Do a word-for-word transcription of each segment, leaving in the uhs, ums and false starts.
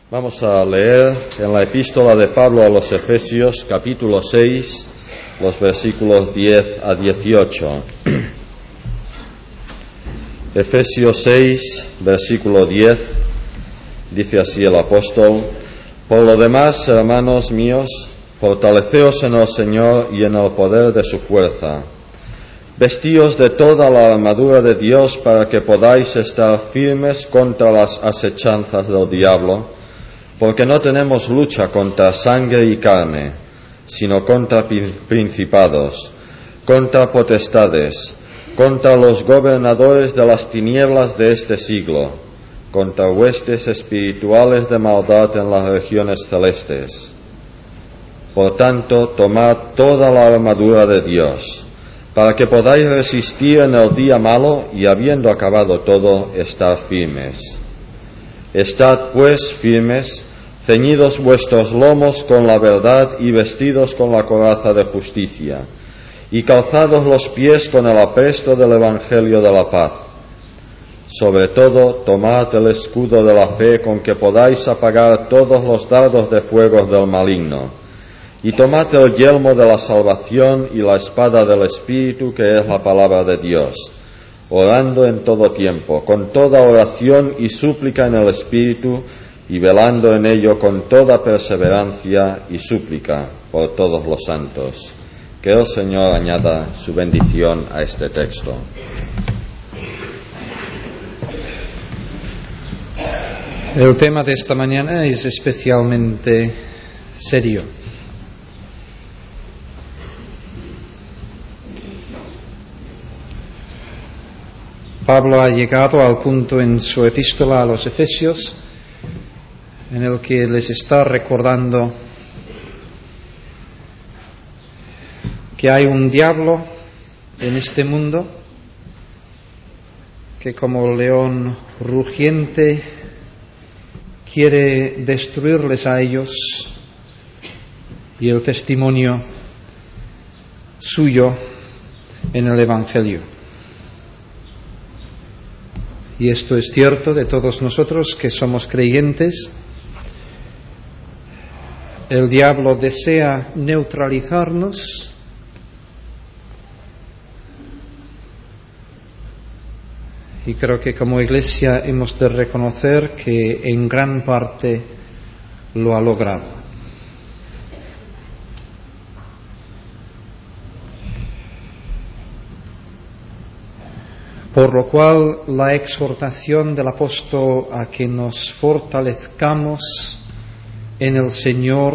Vamos a leer en la epístola de Pablo a los Efesios, capítulo seis, los versículos diez a dieciocho. Efesios seis, versículo diez, dice así el apóstol: Por lo demás, hermanos míos, fortaleceos en el Señor y en el poder de su fuerza. Vestíos de toda la armadura de Dios para que podáis estar firmes contra las asechanzas del diablo, porque no tenemos lucha contra sangre y carne, sino contra principados, contra potestades, contra los gobernadores de las tinieblas de este siglo, contra huestes espirituales de maldad en las regiones celestes. Por tanto, tomad toda la armadura de Dios, para que podáis resistir en el día malo y, habiendo acabado todo, estar firmes. Estad, pues, firmes, ceñidos vuestros lomos con la verdad y vestidos con la coraza de justicia, y calzados los pies con el apresto del Evangelio de la paz. Sobre todo, tomad el escudo de la fe con que podáis apagar todos los dardos de fuego del maligno, y tomad el yelmo de la salvación y la espada del Espíritu, que es la palabra de Dios, orando en todo tiempo, con toda oración y súplica en el Espíritu, y velando en ello con toda perseverancia y súplica por todos los santos. Que el Señor añada su bendición a este texto. El tema de esta mañana es especialmente serio. Pablo ha llegado al punto en su epístola a los Efesios en el que les está recordando que hay un diablo en este mundo que, como león rugiente, quiere destruirles a ellos, y el testimonio suyo en el Evangelio. Y esto es cierto de todos nosotros que somos creyentes. El diablo desea neutralizarnos, y creo que como Iglesia hemos de reconocer que en gran parte lo ha logrado. Por lo cual, la exhortación del apóstol a que nos fortalezcamos en el Señor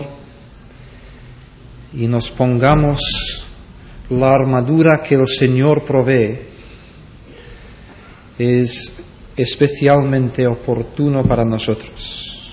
y nos pongamos la armadura que el Señor provee es especialmente oportuno para nosotros.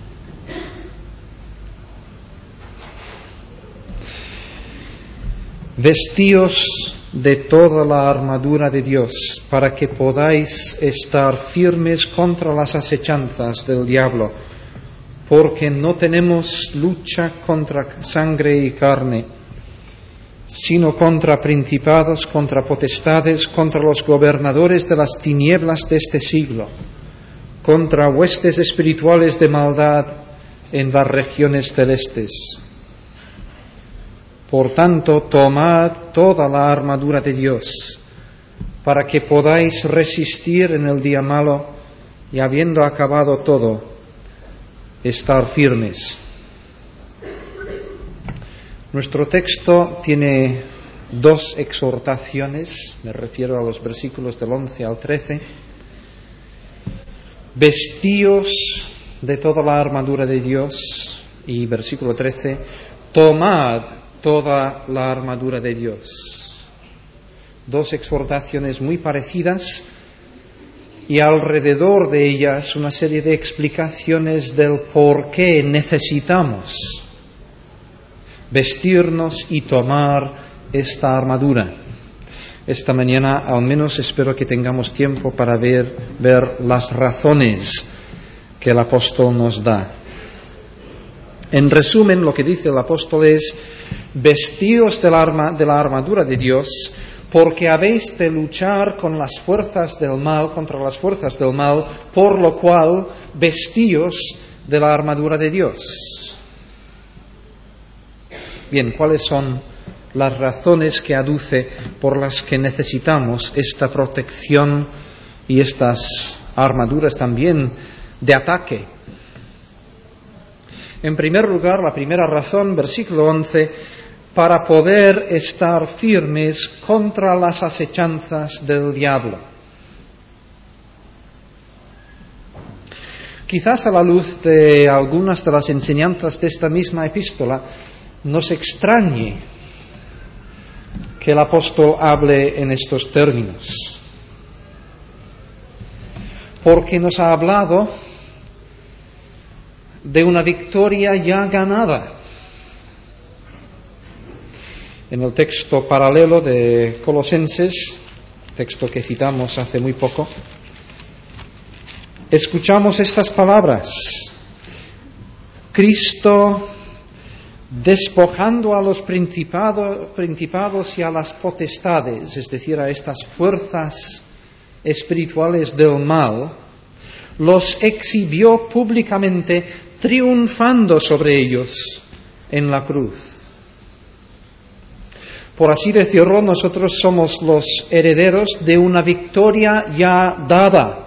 Vestíos de toda la armadura de Dios para que podáis estar firmes contra las asechanzas del diablo, porque no tenemos lucha contra sangre y carne, sino contra principados, contra potestades, contra los gobernadores de las tinieblas de este siglo, contra huestes espirituales de maldad en las regiones celestes. Por tanto, tomad toda la armadura de Dios, para que podáis resistir en el día malo, y habiendo acabado todo, estar firmes. Nuestro texto tiene dos exhortaciones, me refiero a los versículos del once al trece. Vestíos de toda la armadura de Dios, y versículo trece, tomad toda la armadura de Dios. Dos exhortaciones muy parecidas, y alrededor de ellas una serie de explicaciones del por qué necesitamos vestirnos y tomar esta armadura. Esta mañana al menos espero que tengamos tiempo para ver, ver las razones que el apóstol nos da. En resumen, lo que dice el apóstol es: vestíos de la, arma, de la armadura de Dios, porque habéis de luchar con las fuerzas del mal, contra las fuerzas del mal, por lo cual vestíos de la armadura de Dios. Bien, ¿cuáles son las razones que aduce por las que necesitamos esta protección y estas armaduras también de ataque? En primer lugar, la primera razón, versículo once, para poder estar firmes contra las asechanzas del diablo. Quizás a la luz de algunas de las enseñanzas de esta misma epístola nos extrañe que el apóstol hable en estos términos, porque nos ha hablado de una victoria ya ganada. En el texto paralelo de Colosenses, texto que citamos hace muy poco, escuchamos estas palabras: Cristo, despojando a los principado, principados y a las potestades, es decir, a estas fuerzas espirituales del mal, los exhibió públicamente, triunfando sobre ellos en la cruz. Por así decirlo, nosotros somos los herederos de una victoria ya dada.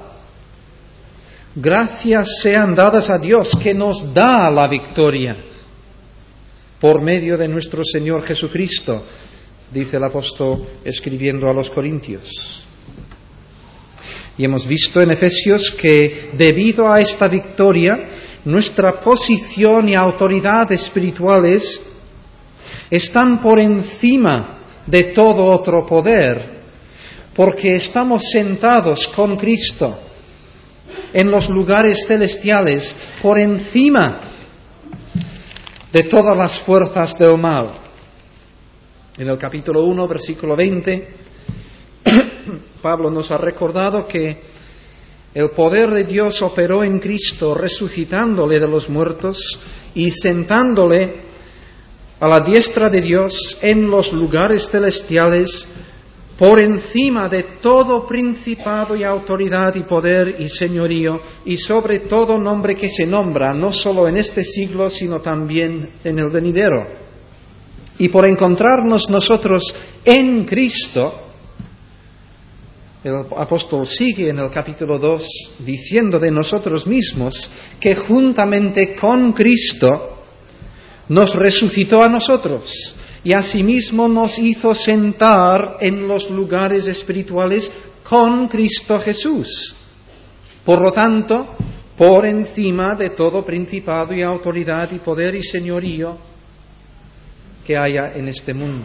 Gracias sean dadas a Dios que nos da la victoria por medio de nuestro Señor Jesucristo, dice el apóstol escribiendo a los Corintios. Y hemos visto en Efesios que debido a esta victoria, nuestra posición y autoridad espirituales están por encima de todo otro poder, porque estamos sentados con Cristo en los lugares celestiales, por encima de todas las fuerzas del mal. En el capítulo uno, versículo veinte, Pablo nos ha recordado que el poder de Dios operó en Cristo, resucitándole de los muertos y sentándole a la diestra de Dios en los lugares celestiales, por encima de todo principado y autoridad y poder y señorío, y sobre todo nombre que se nombra, no solo en este siglo, sino también en el venidero. Y por encontrarnos nosotros en Cristo, el apóstol sigue en el capítulo dos diciendo de nosotros mismos que juntamente con Cristo nos resucitó a nosotros y asimismo nos hizo sentar en los lugares espirituales con Cristo Jesús. Por lo tanto, por encima de todo principado y autoridad y poder y señorío que haya en este mundo.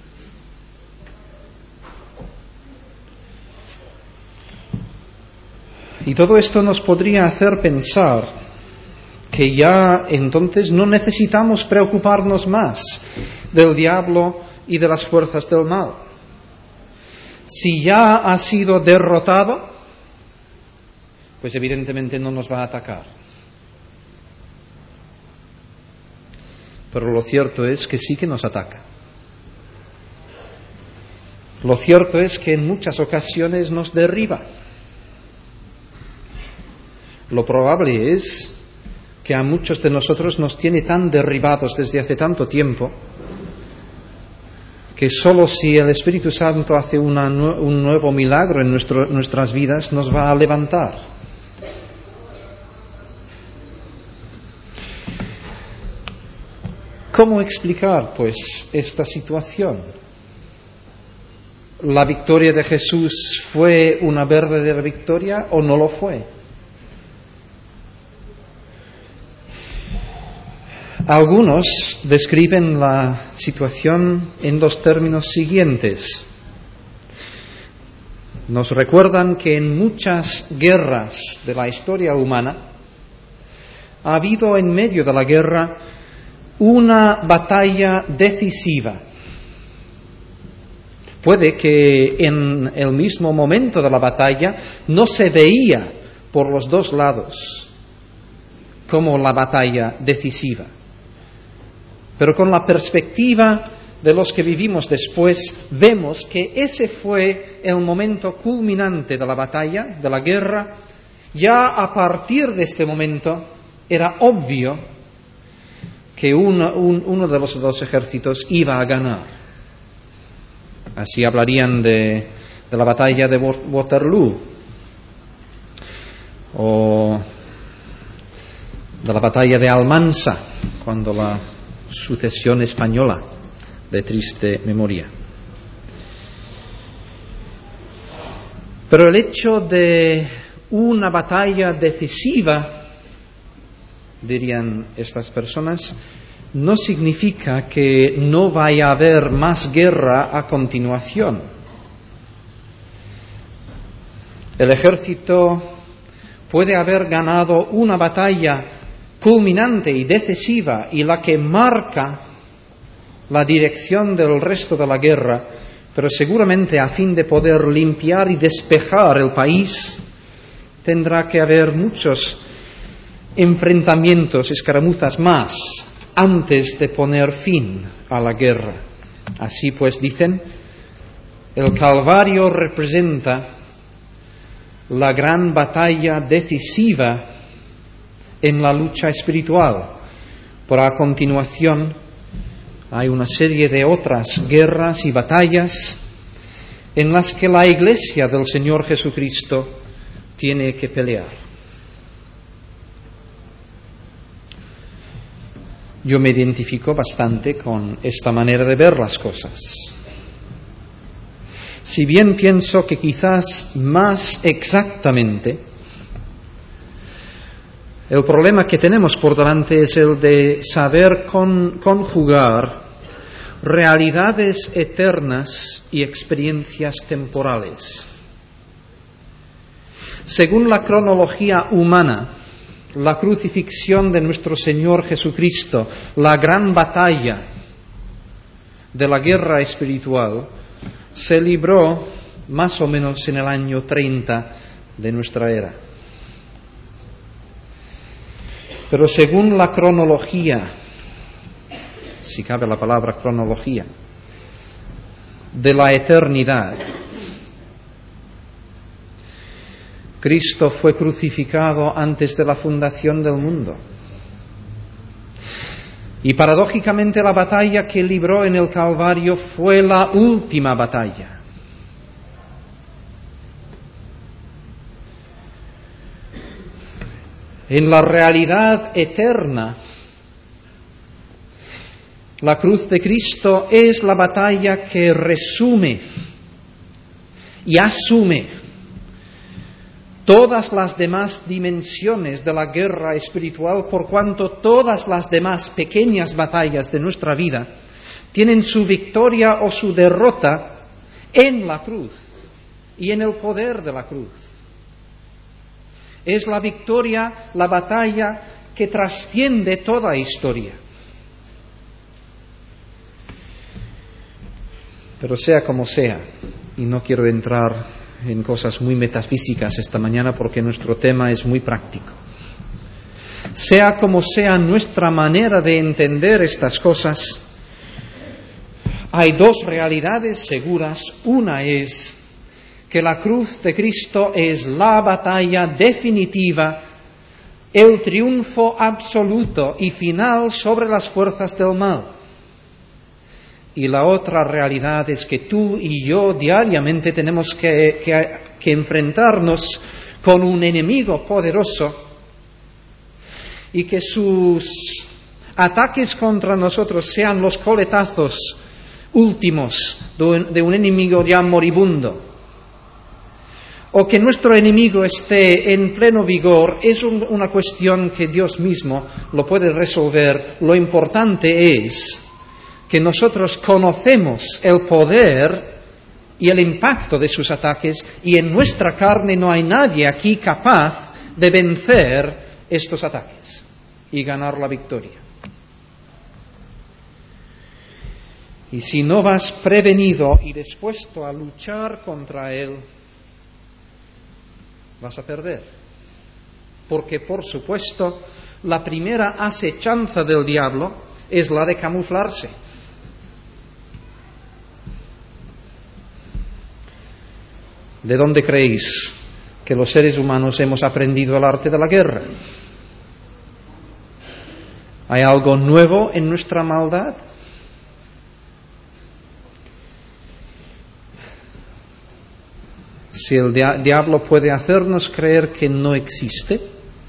Y todo esto nos podría hacer pensar que ya entonces no necesitamos preocuparnos más del diablo y de las fuerzas del mal. Si ya ha sido derrotado, pues evidentemente no nos va a atacar. Pero lo cierto es que sí que nos ataca. Lo cierto es que en muchas ocasiones nos derriba. Lo probable es que a muchos de nosotros nos tiene tan derribados desde hace tanto tiempo que solo si el Espíritu Santo hace una, un nuevo milagro en nuestro, nuestras vidas nos va a levantar. ¿Cómo explicar, pues, esta situación? ¿La victoria de Jesús fue una verdadera victoria o no lo fue? Algunos describen la situación en los términos siguientes. Nos recuerdan que en muchas guerras de la historia humana ha habido en medio de la guerra una batalla decisiva. Puede que en el mismo momento de la batalla no se veía por los dos lados como la batalla decisiva. Pero con la perspectiva de los que vivimos después, vemos que ese fue el momento culminante de la batalla, de la guerra. Ya a partir de este momento, era obvio que uno, un, uno de los dos ejércitos iba a ganar. Así hablarían de, de la batalla de Waterloo o de la batalla de Almansa, cuando la sucesión española de triste memoria. Pero el hecho de una batalla decisiva, dirían estas personas, no significa que no vaya a haber más guerra a continuación. El ejército puede haber ganado una batalla culminante y decisiva y la que marca la dirección del resto de la guerra, pero seguramente a fin de poder limpiar y despejar el país tendrá que haber muchos enfrentamientos, escaramuzas más, antes de poner fin a la guerra. Así pues, dicen, el Calvario representa la gran batalla decisiva en la lucha espiritual. Pero a continuación hay una serie de otras guerras y batallas en las que la Iglesia del Señor Jesucristo tiene que pelear. Yo me identifico bastante con esta manera de ver las cosas. Si bien pienso que quizás más exactamente el problema que tenemos por delante es el de saber con, conjugar realidades eternas y experiencias temporales. Según la cronología humana, la crucifixión de nuestro Señor Jesucristo, la gran batalla de la guerra espiritual, se libró más o menos en el año treinta de nuestra era. Pero según la cronología, si cabe la palabra cronología, de la eternidad, Cristo fue crucificado antes de la fundación del mundo. Y paradójicamente la batalla que libró en el Calvario fue la última batalla. En la realidad eterna, la cruz de Cristo es la batalla que resume y asume todas las demás dimensiones de la guerra espiritual, por cuanto todas las demás pequeñas batallas de nuestra vida tienen su victoria o su derrota en la cruz y en el poder de la cruz. Es la victoria, la batalla que trasciende toda historia. Pero sea como sea, y no quiero entrar en cosas muy metafísicas esta mañana porque nuestro tema es muy práctico. Sea como sea nuestra manera de entender estas cosas, hay dos realidades seguras. Una es que la cruz de Cristo es la batalla definitiva, el triunfo absoluto y final sobre las fuerzas del mal. Y la otra realidad es que tú y yo diariamente tenemos que, que, que enfrentarnos con un enemigo poderoso y que sus ataques contra nosotros sean los coletazos últimos de un, de un enemigo ya moribundo, o que nuestro enemigo esté en pleno vigor, es un, una cuestión que Dios mismo lo puede resolver. Lo importante es que nosotros conocemos el poder y el impacto de sus ataques, y en nuestra carne no hay nadie aquí capaz de vencer estos ataques y ganar la victoria. Y si no vas prevenido y dispuesto a luchar contra él, vas a perder. Porque, por supuesto, la primera asechanza del diablo es la de camuflarse. ¿De dónde creéis que los seres humanos hemos aprendido el arte de la guerra? ¿Hay algo nuevo en nuestra maldad? Si el dia- diablo puede hacernos creer que no existe,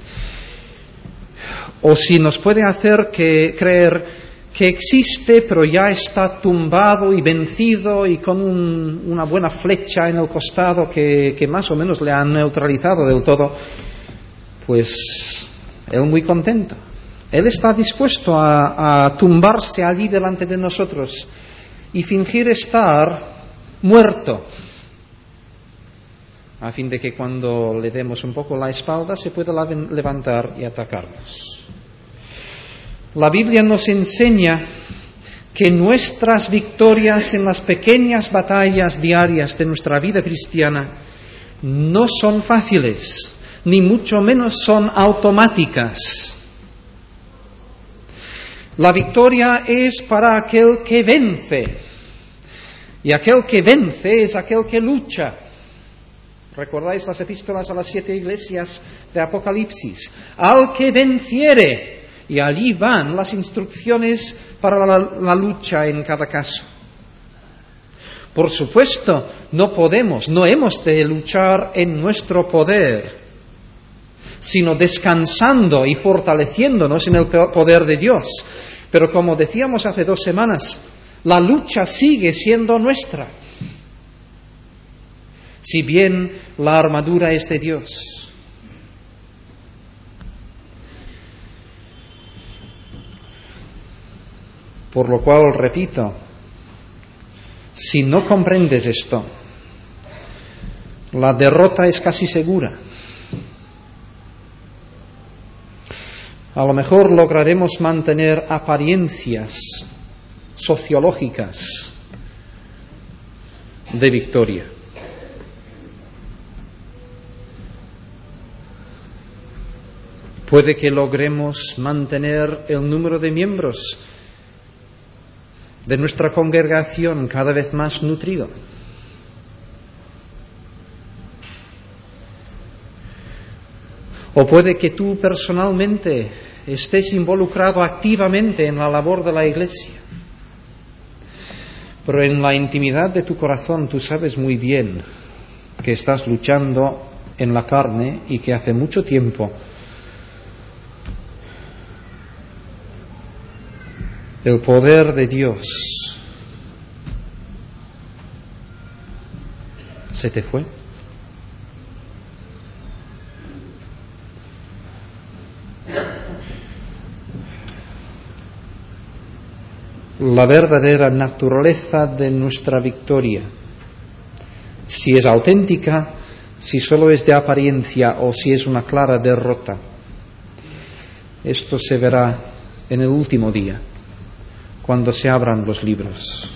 o si nos puede hacer que, creer que existe, pero ya está tumbado y vencido y con un, una buena flecha en el costado que, que más o menos le ha neutralizado del todo, pues él muy contento. Él está dispuesto a, a tumbarse allí delante de nosotros y fingir estar muerto, a fin de que cuando le demos un poco la espalda se pueda levantar y atacarnos. La Biblia nos enseña que nuestras victorias en las pequeñas batallas diarias de nuestra vida cristiana no son fáciles, ni mucho menos son automáticas. La victoria es para aquel que vence, y aquel que vence es aquel que lucha. ¿Recordáis las epístolas a las siete iglesias de Apocalipsis? Al que venciere, y allí van las instrucciones para la, la lucha en cada caso. Por supuesto, no podemos, no hemos de luchar en nuestro poder, sino descansando y fortaleciéndonos en el poder de Dios. Pero como decíamos hace dos semanas, la lucha sigue siendo nuestra, si bien la armadura es de Dios. Por lo cual, repito, si no comprendes esto, la derrota es casi segura. A lo mejor lograremos mantener apariencias sociológicas de victoria. Puede que logremos mantener el número de miembros de nuestra congregación cada vez más nutrido. O puede que tú personalmente estés involucrado activamente en la labor de la Iglesia, pero en la intimidad de tu corazón tú sabes muy bien que estás luchando en la carne y que hace mucho tiempo el poder de Dios se te fue. La verdadera naturaleza de nuestra victoria, si es auténtica, si solo es de apariencia o si es una clara derrota, esto se verá en el último día, cuando se abran los libros.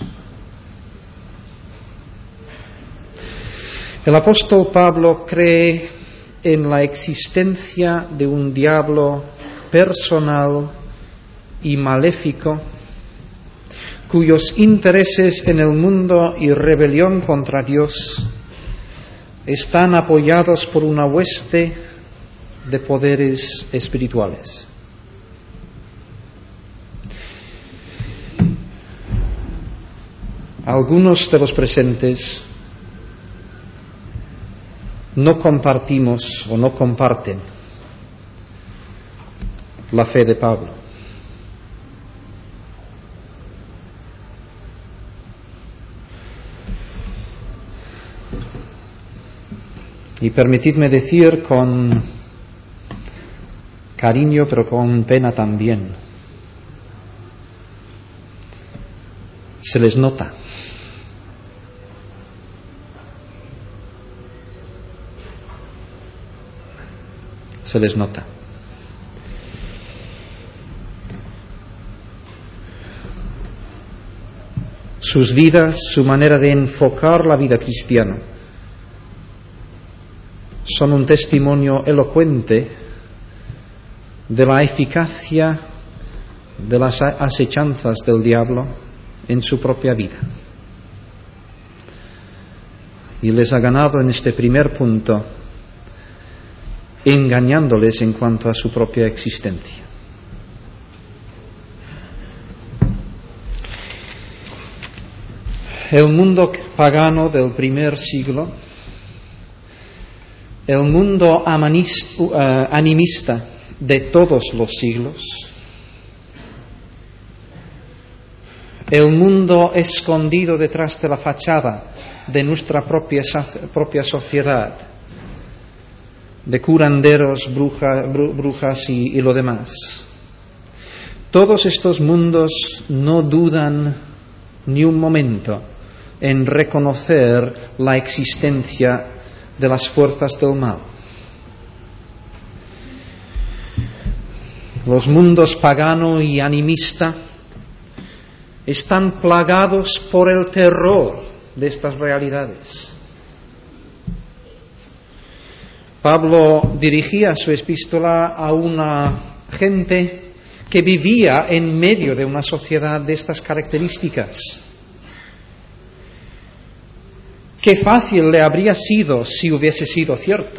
El apóstol Pablo cree en la existencia de un diablo personal y maléfico, cuyos intereses en el mundo y rebelión contra Dios están apoyados por una hueste de poderes espirituales. Algunos de los presentes no compartimos o no comparten la fe de Pablo. Y permitidme decir con cariño, pero con pena también, se les nota. Se les nota. Sus vidas, su manera de enfocar la vida cristiana, son un testimonio elocuente de la eficacia de las asechanzas del diablo en su propia vida. Y les ha ganado en este primer punto, engañándoles en cuanto a su propia existencia. El mundo pagano del primer siglo, el mundo amanista, uh, animista de todos los siglos, el mundo escondido detrás de la fachada de nuestra propia, propia sociedad, de curanderos, bruja, brujas y, y lo demás. Todos estos mundos no dudan ni un momento en reconocer la existencia de las fuerzas del mal. Los mundos pagano y animista están plagados por el terror de estas realidades. Pablo dirigía su epístola a una gente que vivía en medio de una sociedad de estas características. Qué fácil le habría sido, si hubiese sido cierto,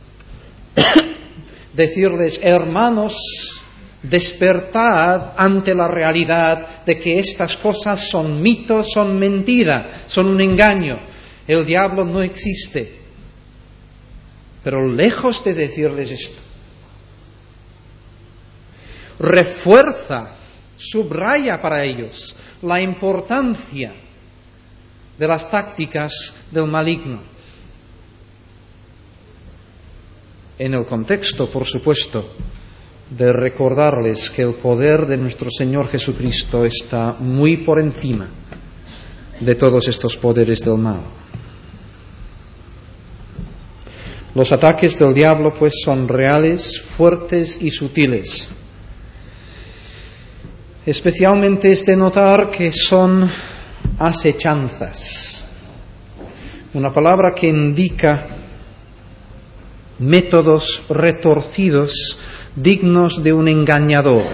decirles: hermanos, despertad ante la realidad de que estas cosas son mitos, son mentira, son un engaño. El diablo no existe. Pero lejos de decirles esto, refuerza, subraya para ellos la importancia de las tácticas del maligno. En el contexto, por supuesto, de recordarles que el poder de nuestro Señor Jesucristo está muy por encima de todos estos poderes del mal. Los ataques del diablo, pues, son reales, fuertes y sutiles. Especialmente es de notar que son asechanzas, una palabra que indica métodos retorcidos dignos de un engañador.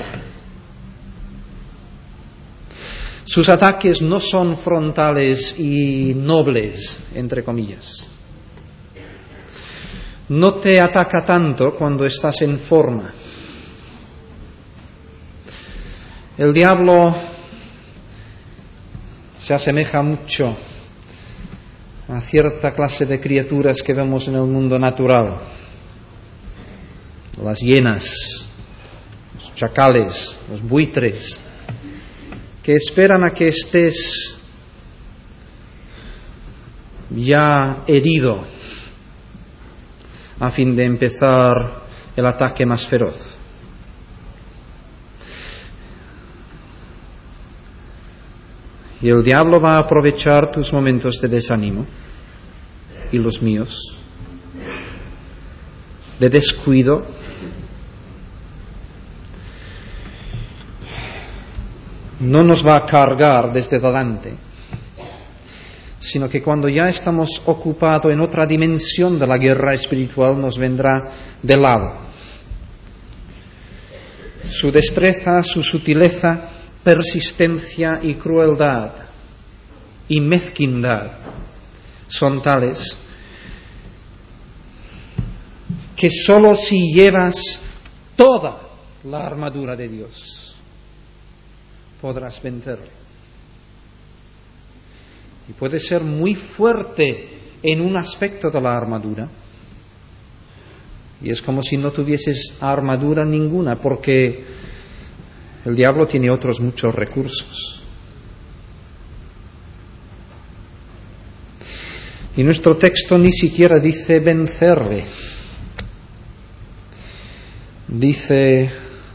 Sus ataques no son frontales y nobles, entre comillas. No te ataca tanto cuando estás en forma. El diablo se asemeja mucho a cierta clase de criaturas que vemos en el mundo natural. Las hienas, los chacales, los buitres, que esperan a que estés ya herido a fin de empezar el ataque más feroz. Y el diablo va a aprovechar tus momentos de desánimo y los míos, de descuido, no nos va a cargar desde delante, sino que cuando ya estamos ocupados en otra dimensión de la guerra espiritual nos vendrá de lado. Su destreza, su sutileza, persistencia y crueldad y mezquindad son tales que sólo si llevas toda la armadura de Dios podrás vencerle. Y puede ser muy fuerte en un aspecto de la armadura, y es como si no tuvieses armadura ninguna, porque el diablo tiene otros muchos recursos. Y nuestro texto ni siquiera dice vencerle. Dice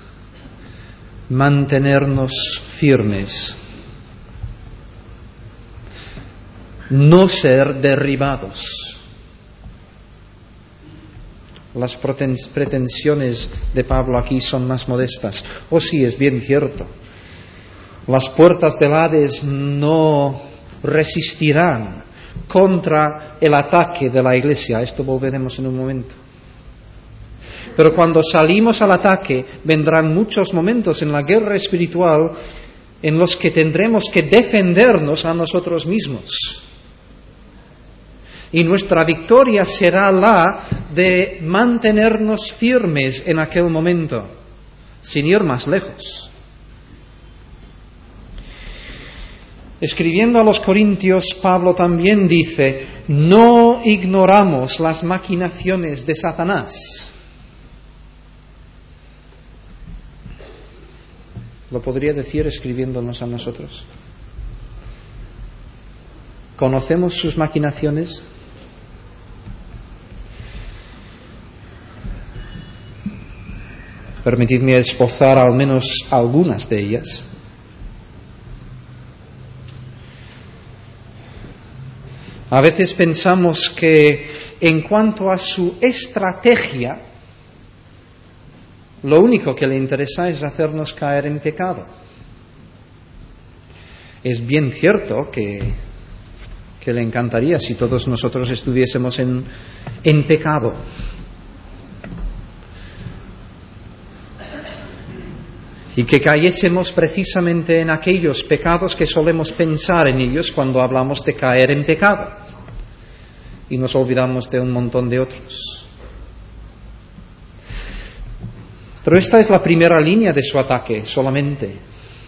mantenernos firmes, no ser derribados. Las pretensiones de Pablo aquí son más modestas. Oh, sí, es bien cierto. Las puertas del Hades no resistirán contra el ataque de la Iglesia. A esto volveremos en un momento. Pero cuando salimos al ataque, vendrán muchos momentos en la guerra espiritual en los que tendremos que defendernos a nosotros mismos. Y nuestra victoria será la de mantenernos firmes en aquel momento, sin ir más lejos. Escribiendo a los Corintios, Pablo también dice, no ignoramos las maquinaciones de Satanás. Lo podría decir escribiéndonos a nosotros. ¿Conocemos sus maquinaciones? Permitidme esbozar al menos algunas de ellas. A veces pensamos que en cuanto a su estrategia, lo único que le interesa es hacernos caer en pecado. Es bien cierto que, que le encantaría si todos nosotros estuviésemos en, en pecado. Y que cayésemos precisamente en aquellos pecados que solemos pensar en ellos cuando hablamos de caer en pecado. Y nos olvidamos de un montón de otros. Pero esta es la primera línea de su ataque solamente.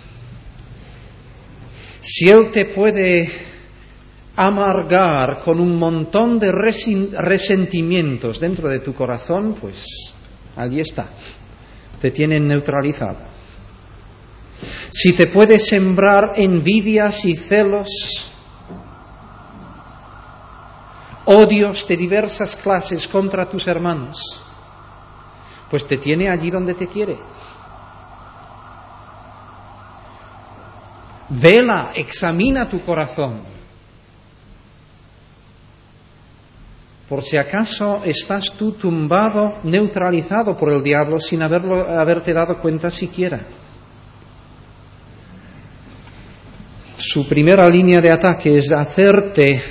Si él te puede amargar con un montón de resentimientos dentro de tu corazón, pues allí está. Te tienen neutralizado. Si te puede sembrar envidias y celos, odios de diversas clases contra tus hermanos, pues te tiene allí donde te quiere. Vela, examina tu corazón. Por si acaso estás tú tumbado, neutralizado por el diablo sin haberlo, haberte dado cuenta siquiera. Su primera línea de ataque es hacerte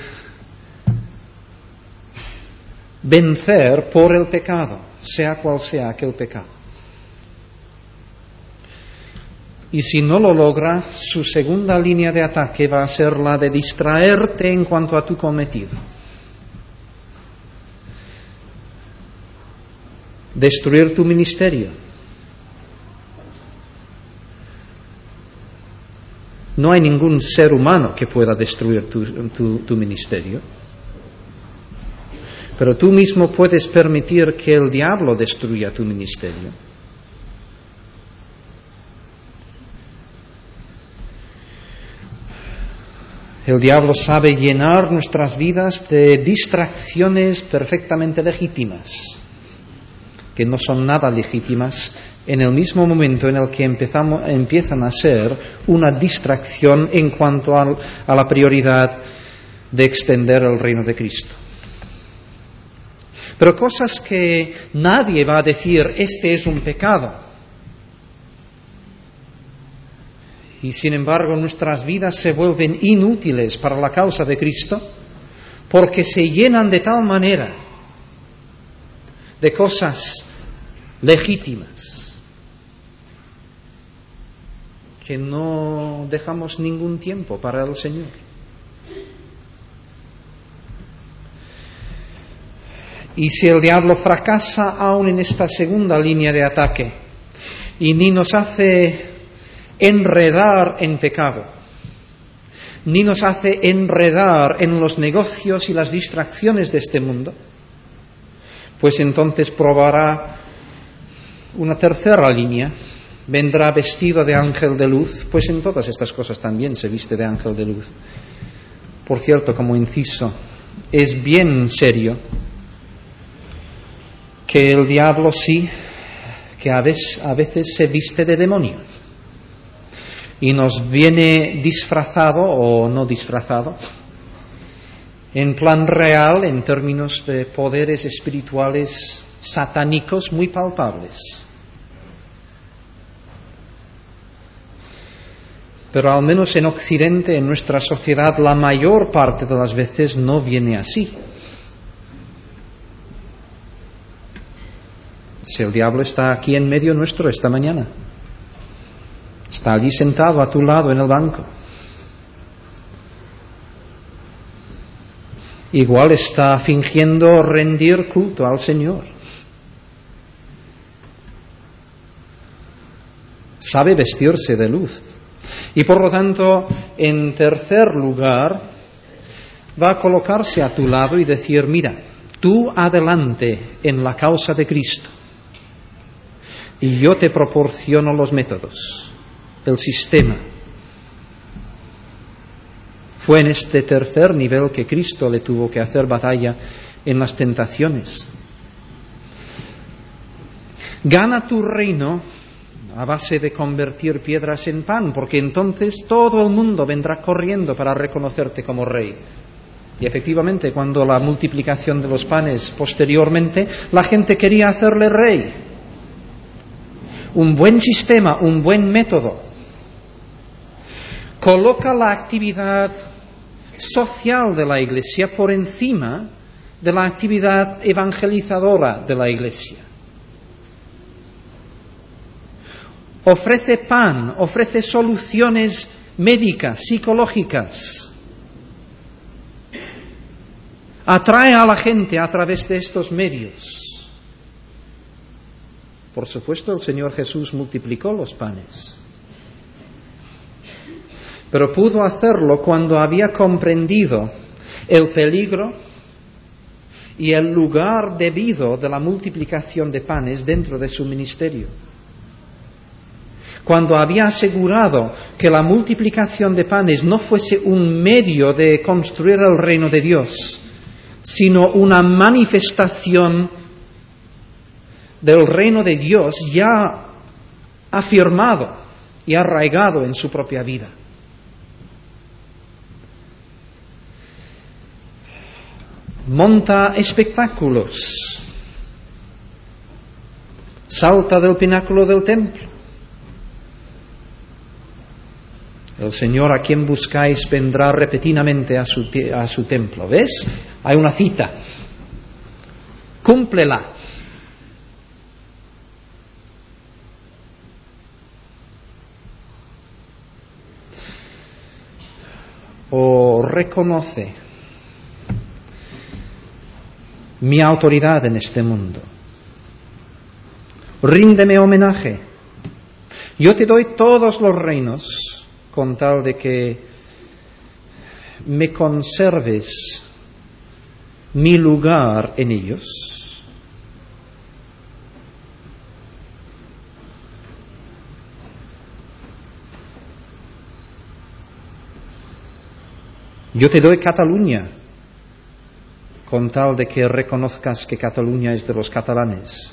vencer por el pecado, sea cual sea aquel pecado. Y si no lo logra, su segunda línea de ataque va a ser la de distraerte en cuanto a tu cometido. Destruir tu ministerio. No hay ningún ser humano que pueda destruir tu, tu, tu ministerio. Pero tú mismo puedes permitir que el diablo destruya tu ministerio. El diablo sabe llenar nuestras vidas de distracciones perfectamente legítimas, que no son nada legítimas, en el mismo momento en el que empezamos, empiezan a ser una distracción en cuanto al, a la prioridad de extender el reino de Cristo. Pero cosas que nadie va a decir, este es un pecado. Y sin embargo nuestras vidas se vuelven inútiles para la causa de Cristo porque se llenan de tal manera de cosas legítimas que no dejamos ningún tiempo para el Señor. Y si el diablo fracasa aún en esta segunda línea de ataque y ni nos hace enredar en pecado, ni nos hace enredar en los negocios y las distracciones de este mundo, pues entonces probará una tercera línea. Vendrá vestido de ángel de luz, pues en todas estas cosas también se viste de ángel de luz. Por cierto, como inciso, es bien serio que el diablo sí, que a veces, a veces se viste de demonio y nos viene disfrazado o no disfrazado, en plan real, en términos de poderes espirituales satánicos muy palpables. Pero al menos en Occidente, en nuestra sociedad, la mayor parte de las veces no viene así. Si el diablo está aquí en medio nuestro esta mañana, está allí sentado a tu lado en el banco, igual está fingiendo rendir culto al Señor. Sabe vestirse de luz. Y por lo tanto, en tercer lugar, va a colocarse a tu lado y decir, mira, tú adelante en la causa de Cristo y yo te proporciono los métodos, el sistema. Fue en este tercer nivel que Cristo le tuvo que hacer batalla en las tentaciones. Gana tu reino a base de convertir piedras en pan, porque entonces todo el mundo vendrá corriendo para reconocerte como rey. Y efectivamente, cuando la multiplicación de los panes posteriormente, la gente quería hacerle rey. Un buen sistema, un buen método. Coloca la actividad social de la Iglesia por encima de la actividad evangelizadora de la Iglesia. Ofrece pan, ofrece soluciones médicas, psicológicas. Atrae a la gente a través de estos medios. Por supuesto, el Señor Jesús multiplicó los panes. Pero pudo hacerlo cuando había comprendido el peligro y el lugar debido de la multiplicación de panes dentro de su ministerio. Cuando había asegurado que la multiplicación de panes no fuese un medio de construir el reino de Dios, sino una manifestación del reino de Dios ya afirmado y arraigado en su propia vida. Monta espectáculos, salta del pináculo del templo. El Señor a quien buscáis vendrá repetidamente a su, a su templo. ¿Ves? Hay una cita. Cúmplela. O reconoce mi autoridad en este mundo. Ríndeme homenaje. Yo te doy todos los reinos con tal de que me conserves mi lugar en ellos. Yo te doy Cataluña con tal de que reconozcas que Cataluña es de los catalanes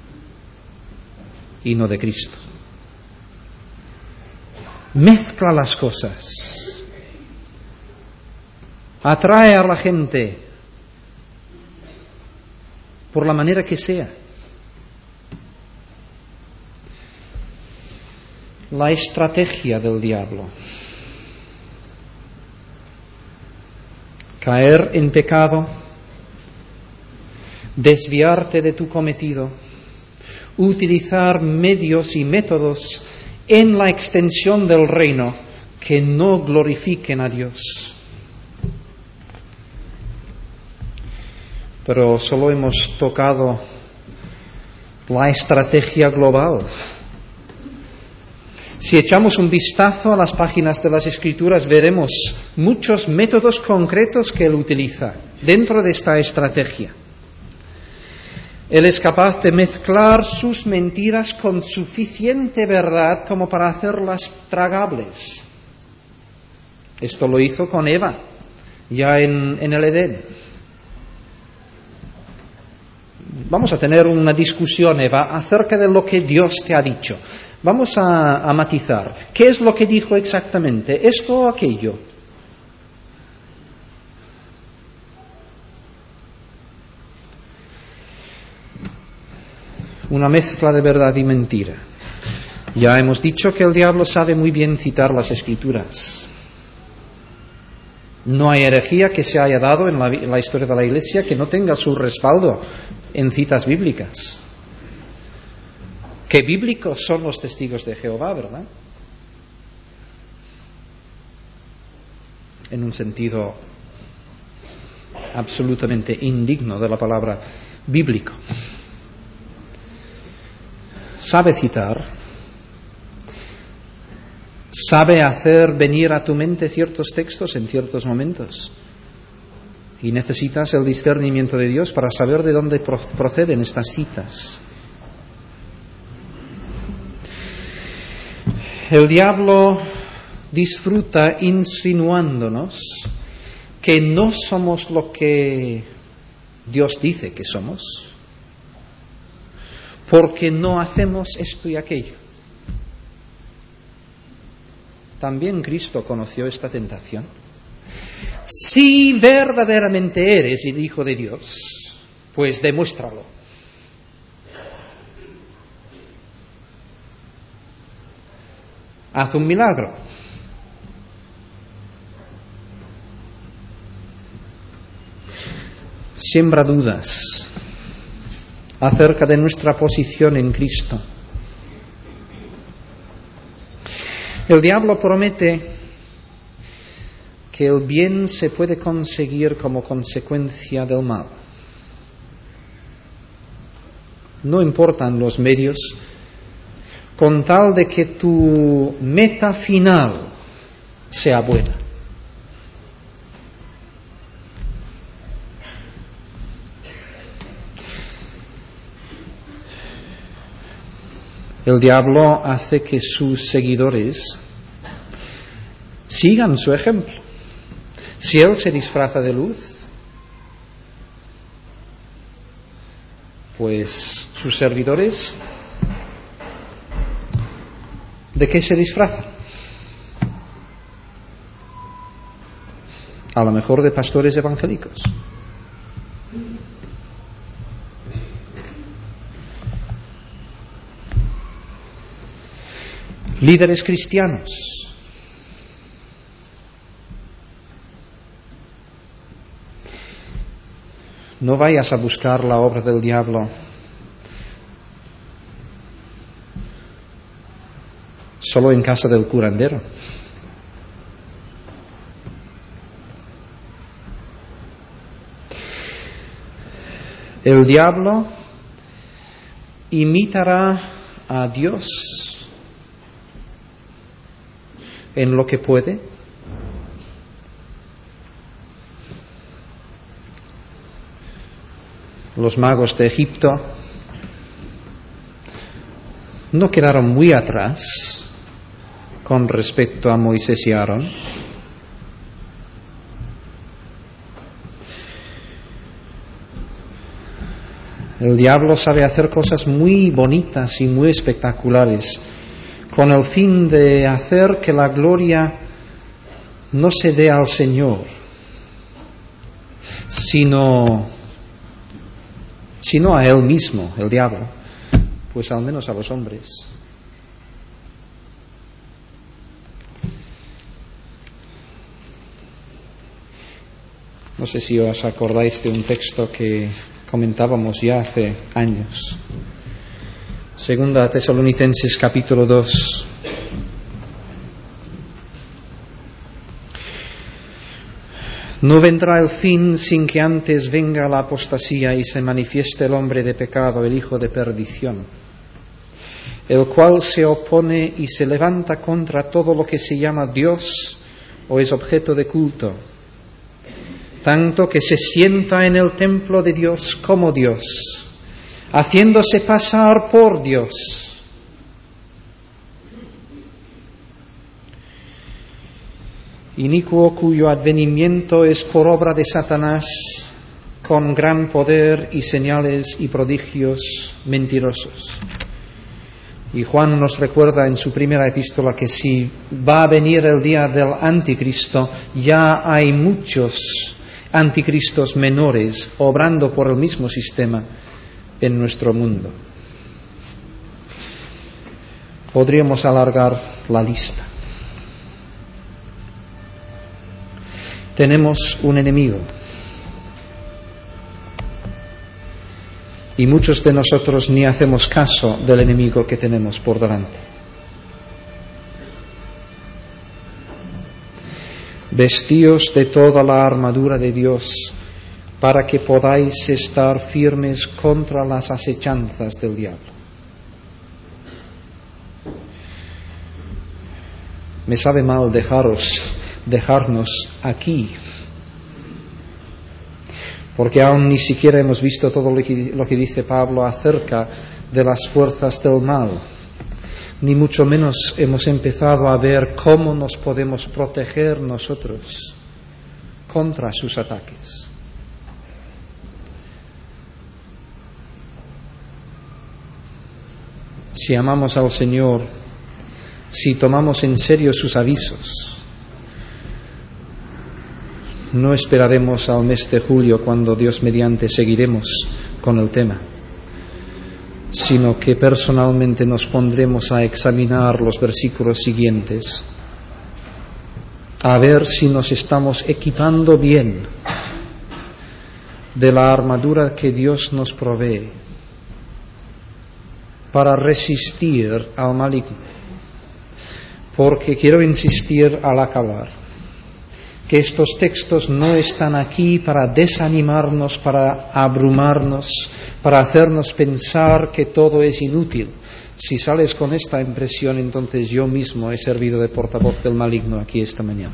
y no de Cristo. Mezcla las cosas. Atrae a la gente por la manera que sea. La estrategia del diablo. Caer en pecado, desviarte de tu cometido, utilizar medios y métodos en la extensión del reino que no glorifiquen a Dios. Pero solo hemos tocado la estrategia global. Si echamos un vistazo a las páginas de las Escrituras, veremos muchos métodos concretos que él utiliza dentro de esta estrategia. Él es capaz de mezclar sus mentiras con suficiente verdad como para hacerlas tragables. Esto lo hizo con Eva, ya en, en el Edén. Vamos a tener una discusión, Eva, acerca de lo que Dios te ha dicho. Vamos a, a matizar. ¿Qué es lo que dijo exactamente? ¿Esto o aquello? Una mezcla de verdad y mentira. Ya hemos dicho que el diablo sabe muy bien citar las Escrituras. No hay herejía que se haya dado en la, en la historia de la Iglesia que no tenga su respaldo en citas bíblicas. Qué bíblicos son los testigos de Jehová, ¿verdad? En un sentido absolutamente indigno de la palabra bíblico. Sabe citar. sabe hacer venir a tu mente ciertos textos en ciertos momentos. Y necesitas el discernimiento de Dios para saber de dónde proceden estas citas. El diablo disfruta insinuándonos que no somos lo que Dios dice que somos, porque no hacemos esto y aquello. También Cristo conoció esta tentación. Si verdaderamente eres el Hijo de Dios, pues demuéstralo. Haz un milagro. Siembra dudas acerca de nuestra posición en Cristo. El diablo promete que el bien se puede conseguir como consecuencia del mal. No importan los medios, con tal de que tu meta final sea buena. El diablo hace que sus seguidores sigan su ejemplo. Si él se disfraza de luz, pues sus servidores, ¿de qué se disfrazan? A lo mejor de pastores evangélicos. Líderes cristianos. No vayas a buscar la obra del diablo solo en casa del curandero. El diablo imitará a Dios en lo que puede. Los magos de Egipto no quedaron muy atrás con respecto a Moisés y Aarón. El diablo sabe hacer cosas muy bonitas y muy espectaculares con el fin de hacer que la gloria no se dé al Señor, sino si no a él mismo, el diablo, pues al menos a los hombres. No sé si os acordáis de un texto que comentábamos ya hace años. Segunda a Tesalonicenses capítulo dos. No vendrá el fin sin que antes venga la apostasía y se manifieste el hombre de pecado, el hijo de perdición, el cual se opone y se levanta contra todo lo que se llama Dios o es objeto de culto, tanto que se sienta en el templo de Dios como Dios, haciéndose pasar por Dios. Inicuo, cuyo advenimiento es por obra de Satanás, con gran poder y señales y prodigios mentirosos. Y Juan nos recuerda en su primera epístola que si va a venir el día del anticristo, ya hay muchos anticristos menores obrando por el mismo sistema en nuestro mundo. Podríamos alargar la lista. Tenemos un enemigo y muchos de nosotros ni hacemos caso del enemigo que tenemos por delante. Vestíos de toda la armadura de Dios para que podáis estar firmes contra las acechanzas del diablo. Me sabe mal dejaros, dejarnos aquí, porque aún ni siquiera hemos visto todo lo que, lo que dice Pablo acerca de las fuerzas del mal, ni mucho menos hemos empezado a ver cómo nos podemos proteger nosotros contra sus ataques. Si amamos al Señor, si tomamos en serio sus avisos, no esperaremos al mes de julio cuando Dios mediante seguiremos con el tema, sino que personalmente nos pondremos a examinar los versículos siguientes, a ver si nos estamos equipando bien de la armadura que Dios nos provee para resistir al maligno. Porque quiero insistir al acabar que estos textos no están aquí para desanimarnos, para abrumarnos, para hacernos pensar que todo es inútil. Si sales con esta impresión, entonces yo mismo he servido de portavoz del maligno aquí esta mañana.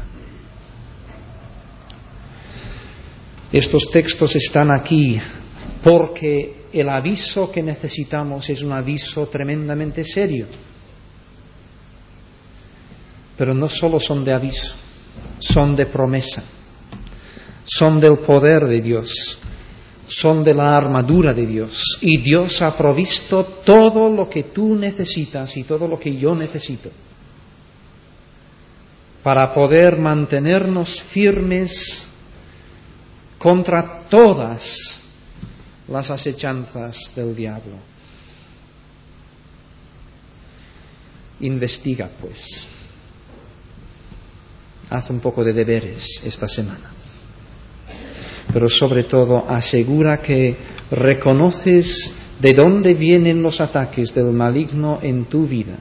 Estos textos están aquí porque el aviso que necesitamos es un aviso tremendamente serio. Pero no solo son de aviso, son de promesa, son del poder de Dios, son de la armadura de Dios. Y Dios ha provisto todo lo que tú necesitas y todo lo que yo necesito para poder mantenernos firmes contra todas las asechanzas del diablo. Investiga, pues. Haz un poco de deberes esta semana. Pero sobre todo, asegura que reconoces de dónde vienen los ataques del maligno en tu vida.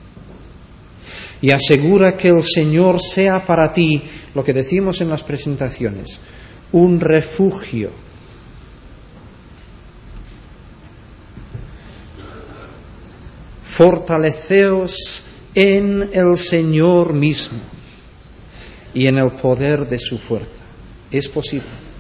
Y asegura que el Señor sea para ti, lo que decimos en las presentaciones, un refugio. Fortaleceos en el Señor mismo y en el poder de su fuerza. Es posible.